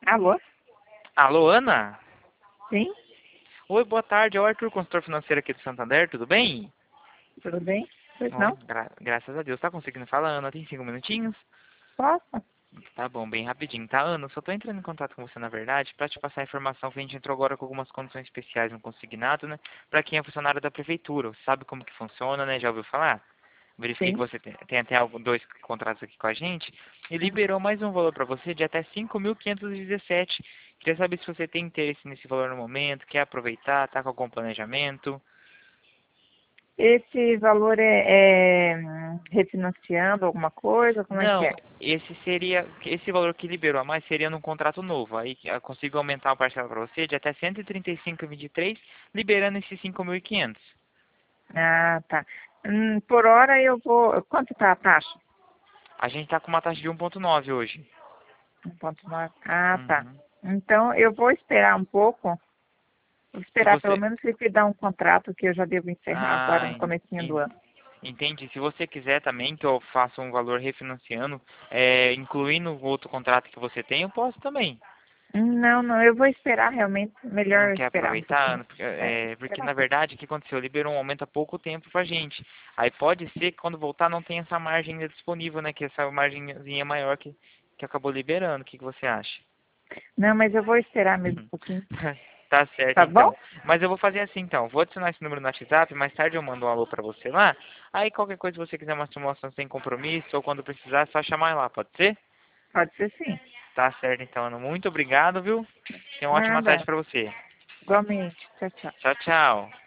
Alô? Alô, Ana? Sim? Oi, boa tarde. É o Arthur, consultor financeiro aqui do Santander, tudo bem? Tudo bem? Pois Oi, não? graças a Deus. Tá conseguindo falar, Ana? Tem 5 minutinhos? Posso? Tá bom, bem rapidinho, tá, Ana? Só tô entrando em contato com você, na verdade, pra te passar a informação que a gente entrou agora com algumas condições especiais no consignado, né? Pra quem é funcionário da prefeitura. Você sabe como que funciona, né? Já ouviu falar? Verifiquei que Sim. você tem até dois contratos aqui com a gente e liberou mais um valor para você de até 5.517. Queria saber se você tem interesse nesse valor no momento, quer aproveitar, tá com algum planejamento. Esse valor é refinanciando alguma coisa? Como é que Não, é? esse valor que liberou a mais seria num contrato novo. Aí eu consigo aumentar a parcela para você de até 135,23, liberando esses 5.500. Ah, tá. Por hora eu vou. Quanto tá a taxa? A gente tá com uma taxa de 1,9 hoje. 1,9. Ah, tá. Uhum. Então eu vou esperar um pouco. Vou Se esperar pelo você... menos liquidar um contrato que eu já devo encerrar agora Ah, no comecinho do ano. entendi. Se você quiser também que eu faça um valor refinanciando, incluindo o outro contrato que você tem, eu posso também. Não, não, eu vou esperar realmente. Não Melhor quer esperar um aproveitar, pouquinho. Ana? Porque, É, porque, esperar um na pouquinho. verdade o que aconteceu? Liberou um aumento há pouco tempo pra gente. Aí pode ser que quando voltar não tenha essa margem ainda disponível, né? Que essa margenzinha maior que acabou liberando. O que você acha? Não, mas eu vou esperar mesmo um pouquinho. Tá certo, Tá bom? então. Mas eu vou fazer assim, então. Vou adicionar esse número no WhatsApp, mais tarde eu mando um alô pra você lá. Aí qualquer coisa, se você quiser uma simulação sem compromisso ou quando precisar, é só chamar lá, pode ser? Pode ser sim. Tá certo, então, Ana. Muito obrigado, viu? Tenha uma ótima tarde Nada. pra você. Igualmente. Tchau, tchau. Tchau, tchau.